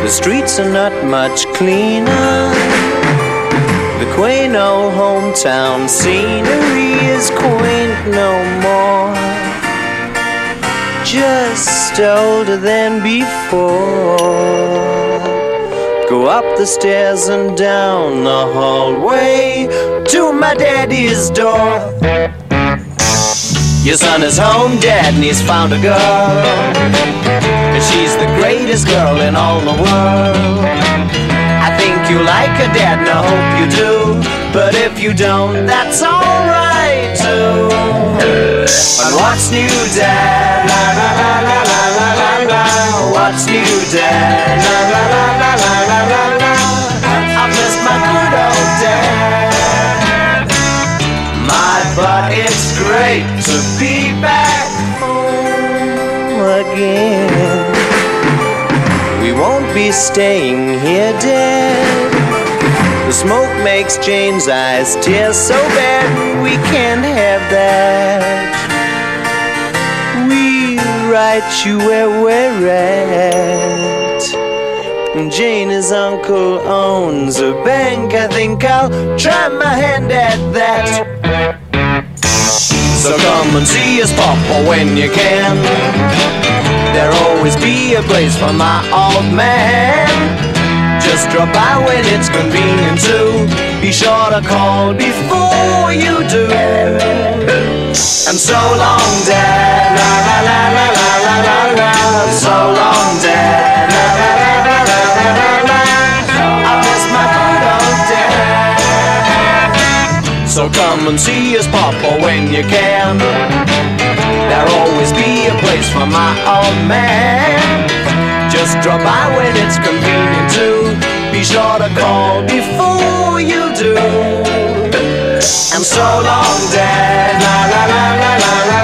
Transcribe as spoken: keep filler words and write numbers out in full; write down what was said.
The streets are not much cleaner. The quaint old hometown scenery is quaint no more. Just older than before. Go up the stairs and down the hallway to my daddy's door. Your son is home, Dad, and he's found a girl, and she's the greatest girl in all the world. I think you like her, Dad, and I hope you do, but if you don't, that's alright too. And what's new, Dad? La la la la la la la la. What's new, Dad? La la la la la la la la. I miss my good old Dad. My, but it's great to be back home again. We won't be staying here, Dad. The smoke makes Jane's eyes tear so bad. We can't have that. We write you where we're at. Jane's uncle owns a bank. I think I'll try my hand at that. So come and see us, Papa, when you can. There'll always be a place for my old man. Just drop by when it's convenient to. Be sure to call before you do. And so long, Dad. La la la la la la la la. So long, Dad. La la la la la la la la. I miss my good old Dad. So come and see us, Papa, when you can. There'll always be a place for my old man. Just drop by when it's convenient to. Be sure to call before you do. And so long, Dad. La la la la la la.